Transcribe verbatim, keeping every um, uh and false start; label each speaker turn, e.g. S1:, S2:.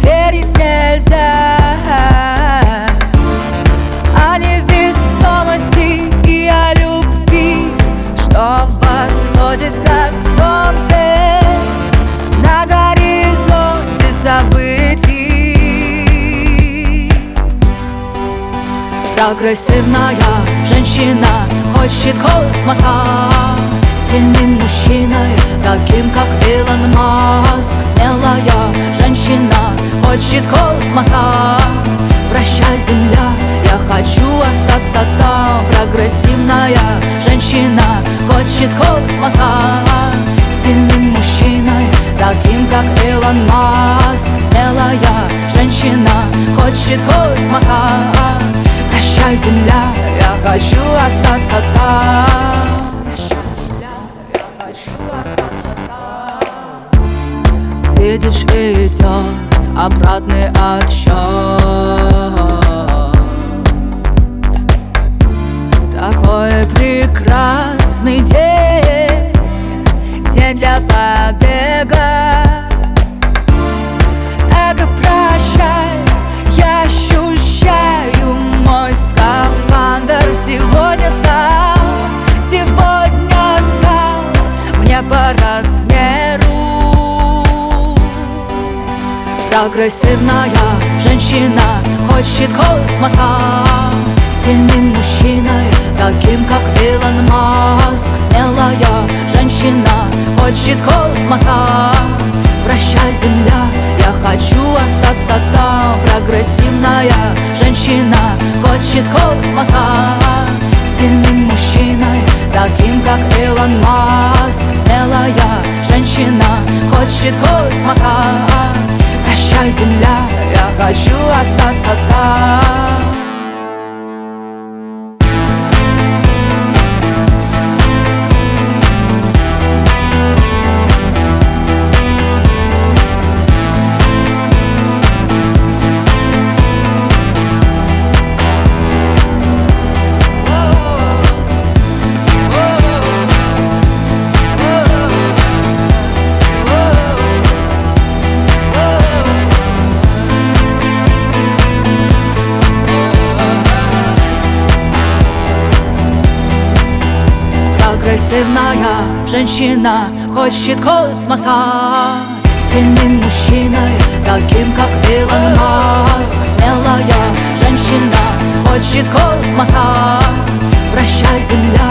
S1: верить нельзя о невесомости и о любви, что восходит как солнце на горизонте событий. Прогрессивная женщина хочет космоса, сильным мужчиной, таким как Илон Маск. Смелая женщина хочет космоса. Прощай, земля, я хочу остаться там. Прогрессивная женщина хочет космоса, сильным мужчиной, таким как Илон Маск. Смелая женщина хочет космоса. Прощай, земля, я хочу остаться там. Прощай, земля, я хочу остаться там. Видишь, идет обратный отсчет. Такой прекрасный день, день для побега. Эго, прощай, я ощущаю мой скафандр. Сегодня стал, сегодня стал мне по размеру. Прогрессивная женщина хочет космоса, сильным мужчиной, таким как Илон Маск. Смелая женщина хочет космоса. Прощай, земля, я хочу остаться там. Прогрессивная женщина хочет космоса, сильным мужчиной, таким как Илон Маск. Смелая женщина хочет космоса. Прощай, земля, я хочу остаться там. Прогрессивная женщина хочет космоса, сильным мужчиной, таким как Илон Маск. Смелая женщина хочет космоса. Прощай, земля,